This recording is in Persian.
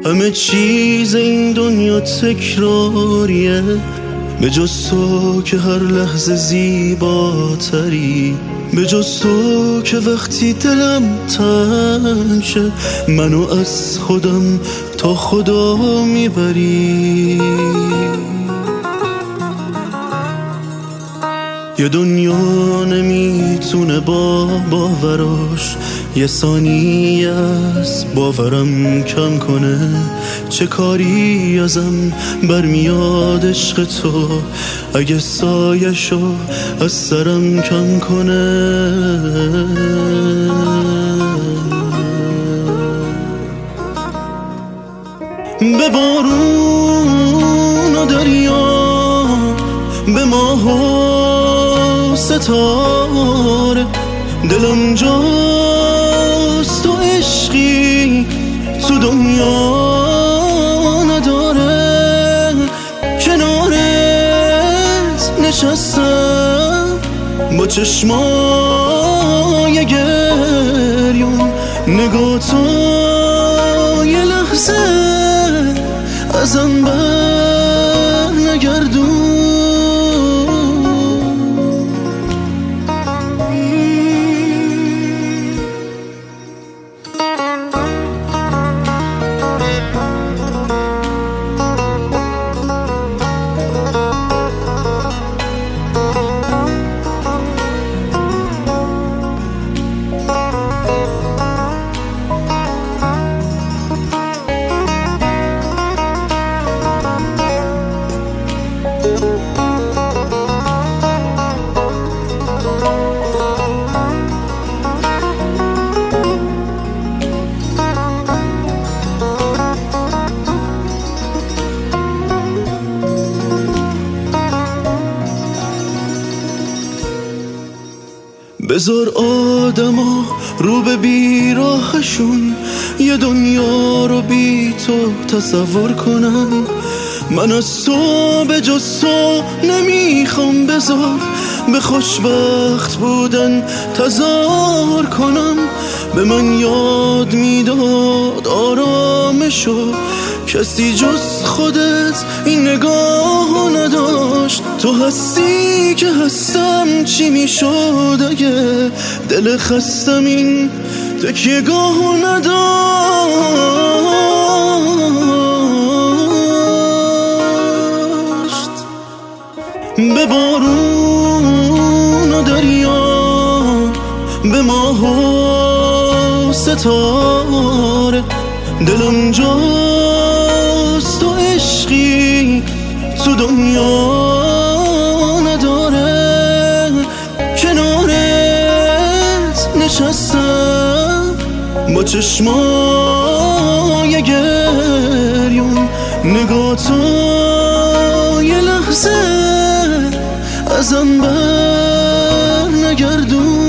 همه چیز این دنیا تکراریه، به جز تو که هر لحظه زیباتری، به جز تو که وقتی دلم تنگ شه منو از خودم تا خدا میبری. یه دنیا نمیتونه با باوراش یه ثانیه از باورم کم کنه. چه کاری ازم برمیاد عشق تو اگه سایشو از سرم کم کنه. به بارون و دریا، به ماه و ستاره، دلم جاست تو عشقی تو دنیا نداره. کنارت نشستم با چشمای گریون، نگاه تو یه لحظه ازم بر نگردون. بذار آدما رو به بیراهشون یه دنیا رو بی تو تصور کنن. من از تو به جز تو نمیخوام، بذار به خوشبخت بودن تظاهر کنم. به من یاد میداد آرامشو کسی جز خودت این نگاهو نداشت. تو هستی که هستم، چی میشد اگه دل خستم این تکیه‌گاهو نداشت. به بارون و دریا، به ماه و ستاره، دلم جاست تو عشقی تو دنیا نداره. کنارت نشستم با چشمای گریون، نگاه تو یه لحظه ازم بر نگردون.